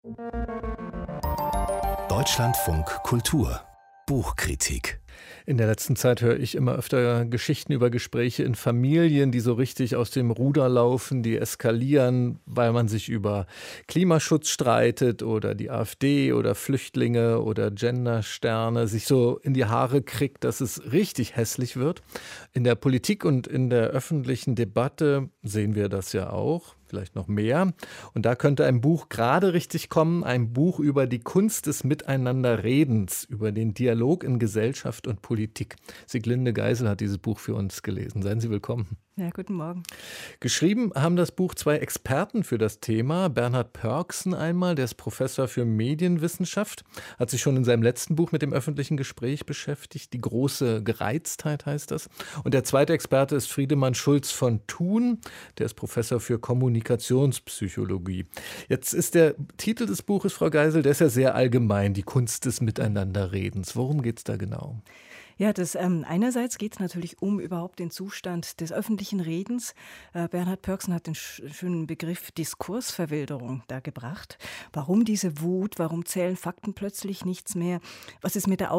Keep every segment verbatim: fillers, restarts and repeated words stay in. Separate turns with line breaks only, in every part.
Deutschlandfunk Kultur Buchkritik.
In der letzten Zeit höre ich immer öfter Geschichten über Gespräche in Familien, die so richtig aus dem Ruder laufen, die eskalieren, weil man sich über Klimaschutz streitet oder die AfD oder Flüchtlinge oder Gendersterne sich so in die Haare kriegt, dass es richtig hässlich wird. In der Politik und in der öffentlichen Debatte sehen wir das ja auch. Vielleicht noch mehr. Und da könnte ein Buch gerade richtig kommen, ein Buch über die Kunst des Miteinanderredens, über den Dialog in Gesellschaft und Politik. Sieglinde Geisel hat dieses Buch für uns gelesen. Seien Sie willkommen.
Ja, guten Morgen.
Geschrieben haben das Buch zwei Experten für das Thema. Bernhard Pörksen einmal, der ist Professor für Medienwissenschaft, hat sich schon in seinem letzten Buch mit dem öffentlichen Gespräch beschäftigt. Die große Gereiztheit heißt das. Und der zweite Experte ist Friedemann Schulz von Thun, der ist Professor für Kommunikationspsychologie. Jetzt ist der Titel des Buches, Frau Geisel, der ist ja sehr allgemein, die Kunst des Miteinanderredens. Worum geht es da genau?
Ja, das, ähm, einerseits geht es natürlich um überhaupt den Zustand des öffentlichen Redens. Äh, Bernhard Pörksen hat den sch- schönen Begriff Diskursverwilderung da gebracht. Warum diese Wut? Warum zählen Fakten plötzlich nichts mehr? Was ist mit der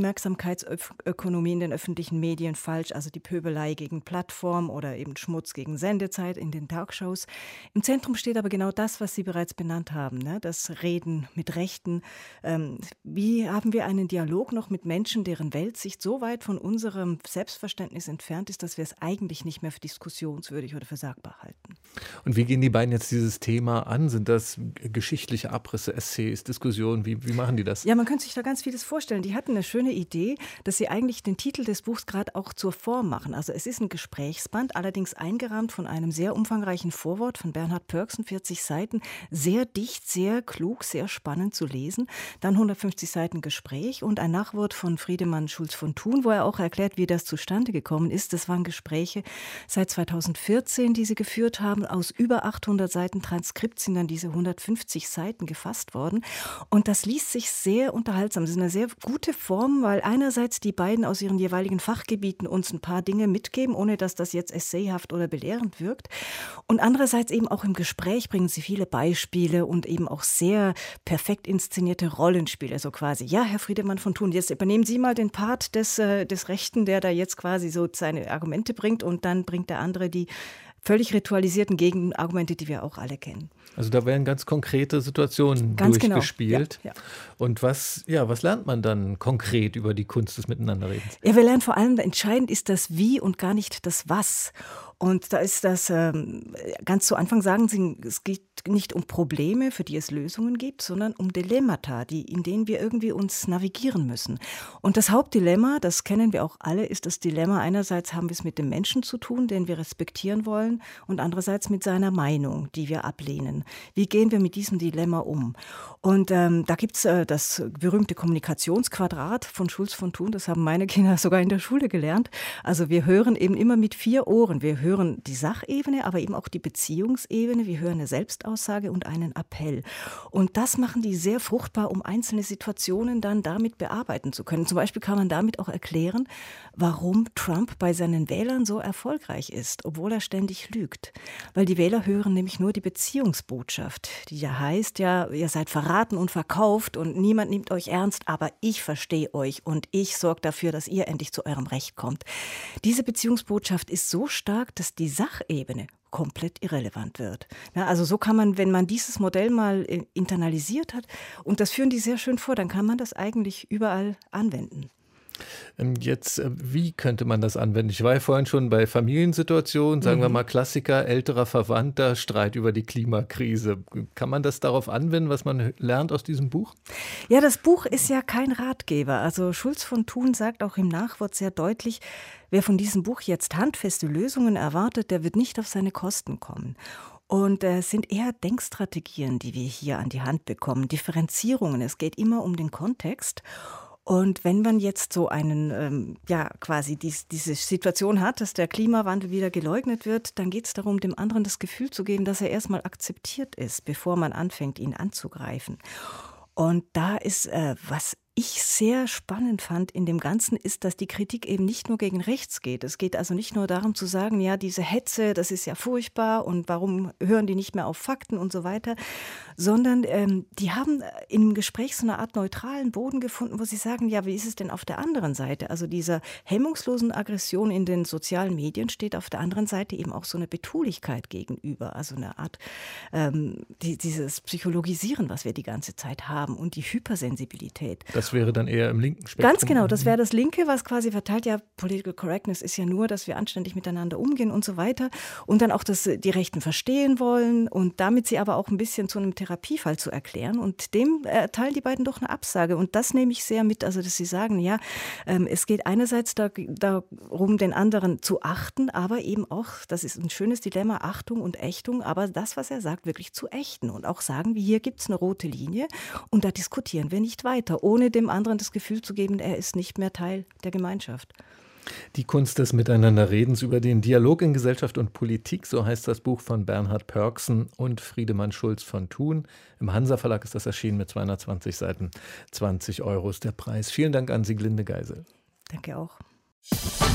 Aufmerksamkeitsökonomie in den öffentlichen Medien falsch? Also die Pöbelei gegen Plattform oder eben Schmutz gegen Sendezeit in den Talkshows. Im Zentrum steht aber genau das, was Sie bereits benannt haben, ne? Das Reden mit Rechten. Ähm, wie haben wir einen Dialog noch mit Menschen, deren Welt sich so weit von unserem Selbstverständnis entfernt ist, dass wir es eigentlich nicht mehr für diskussionswürdig oder für sagbar halten.
Und wie gehen die beiden jetzt dieses Thema an? Sind das geschichtliche Abrisse, Essays, Diskussionen? Wie, wie machen die das?
Ja, man könnte sich da ganz vieles vorstellen. Die hatten eine schöne Idee, dass sie eigentlich den Titel des Buchs gerade auch zur Form machen. Also es ist ein Gesprächsband, allerdings eingerahmt von einem sehr umfangreichen Vorwort von Bernhard Pörksen, vierzig Seiten, sehr dicht, sehr klug, sehr spannend zu lesen. Dann hundertfünfzig Seiten Gespräch und ein Nachwort von Friedemann Schulz von Thun, wo er auch erklärt, wie das zustande gekommen ist. Das waren Gespräche seit zweitausendvierzehn, die sie geführt haben. Aus über achthundert Seiten Transkript sind dann diese hundertfünfzig Seiten gefasst worden. Und das liest sich sehr unterhaltsam. Das ist eine sehr gute Form, weil einerseits die beiden aus ihren jeweiligen Fachgebieten uns ein paar Dinge mitgeben, ohne dass das jetzt essayhaft oder belehrend wirkt. Und andererseits eben auch im Gespräch bringen sie viele Beispiele und eben auch sehr perfekt inszenierte Rollenspiele, so quasi. Ja, Herr Friedemann von Thun, jetzt übernehmen Sie mal den Part des, äh, des Rechten, der da jetzt quasi so seine Argumente bringt und dann bringt der andere die völlig ritualisierten Gegenargumente, die wir auch alle kennen.
Also da werden ganz konkrete Situationen
Ganz
durchgespielt.
Genau. Ja, ja.
Und was, ja, was lernt man dann konkret über die Kunst des Miteinanderredens?
Ja, wir lernen vor allem, entscheidend ist das Wie und gar nicht das Was. Und da ist das, ähm, ganz zu Anfang sagen Sie, es geht nicht um Probleme, für die es Lösungen gibt, sondern um Dilemmata, die, in denen wir irgendwie uns navigieren müssen. Und das Hauptdilemma, das kennen wir auch alle, ist das Dilemma, einerseits haben wir es mit dem Menschen zu tun, den wir respektieren wollen, und andererseits mit seiner Meinung, die wir ablehnen. Wie gehen wir mit diesem Dilemma um? Und ähm, da gibt es äh, das berühmte Kommunikationsquadrat von Schulz von Thun, das haben meine Kinder sogar in der Schule gelernt. Also wir hören eben immer mit vier Ohren. Wir hören die Sachebene, aber eben auch die Beziehungsebene. Wir hören eine Selbstaussage und einen Appell. Und das machen die sehr fruchtbar, um einzelne Situationen dann damit bearbeiten zu können. Zum Beispiel kann man damit auch erklären, warum Trump bei seinen Wählern so erfolgreich ist, obwohl er ständig lügt. Weil die Wähler hören nämlich nur die Beziehungsbotschaft, die ja heißt, ja, ihr seid verraten und verkauft und niemand nimmt euch ernst, aber ich verstehe euch und ich sorge dafür, dass ihr endlich zu eurem Recht kommt. Diese Beziehungsbotschaft ist so stark, dass die Sachebene komplett irrelevant wird. Ja, also so kann man, wenn man dieses Modell mal internalisiert hat, und das führen die sehr schön vor, dann kann man das eigentlich überall anwenden.
Jetzt, wie könnte man das anwenden? Ich war ja vorhin schon bei Familiensituationen, sagen mhm. wir mal Klassiker, älterer Verwandter, Streit über die Klimakrise. Kann man das darauf anwenden, was man lernt aus diesem Buch?
Ja, das Buch ist ja kein Ratgeber. Also Schulz von Thun sagt auch im Nachwort sehr deutlich, wer von diesem Buch jetzt handfeste Lösungen erwartet, der wird nicht auf seine Kosten kommen. Und es äh, sind eher Denkstrategien, die wir hier an die Hand bekommen, Differenzierungen. Es geht immer um den Kontext. Und wenn man jetzt so einen, ähm, ja, quasi dies, diese Situation hat, dass der Klimawandel wieder geleugnet wird, dann geht es darum, dem anderen das Gefühl zu geben, dass er erstmal akzeptiert ist, bevor man anfängt, ihn anzugreifen. Und da ist, äh, was ich sehr spannend fand in dem Ganzen, ist, dass die Kritik eben nicht nur gegen rechts geht. Es geht also nicht nur darum zu sagen, ja, diese Hetze, das ist ja furchtbar und warum hören die nicht mehr auf Fakten und so weiter, sondern ähm, die haben im Gespräch so eine Art neutralen Boden gefunden, wo sie sagen, ja, wie ist es denn auf der anderen Seite? Also dieser hemmungslosen Aggression in den sozialen Medien steht auf der anderen Seite eben auch so eine Betulichkeit gegenüber, also eine Art, ähm, die, dieses Psychologisieren, was wir die ganze Zeit haben und die Hypersensibilität.
Das wäre dann eher im linken Spektrum.
Ganz genau, das wäre das Linke, was quasi verteilt, ja, Political Correctness ist ja nur, dass wir anständig miteinander umgehen und so weiter. Und dann auch, dass die Rechten verstehen wollen und damit sie aber auch ein bisschen zu einem Therapiefall zu erklären. Und dem erteilen die beiden doch eine Absage. Und das nehme ich sehr mit, also dass sie sagen, ja, ähm, es geht einerseits da, darum, den anderen zu achten, aber eben auch, das ist ein schönes Dilemma, Achtung und Ächtung, aber das, was er sagt, wirklich zu ächten und auch sagen, wie hier gibt es eine rote Linie und da diskutieren wir nicht weiter, ohne dem anderen das Gefühl zu geben, er ist nicht mehr Teil der Gemeinschaft.
Die Kunst des Miteinanderredens über den Dialog in Gesellschaft und Politik, so heißt das Buch von Bernhard Pörksen und Friedemann Schulz von Thun. Im Hansa Verlag ist das erschienen mit zweihundertzwanzig Seiten. zwanzig Euro ist der Preis. Vielen Dank an Sieglinde Geisel.
Danke auch.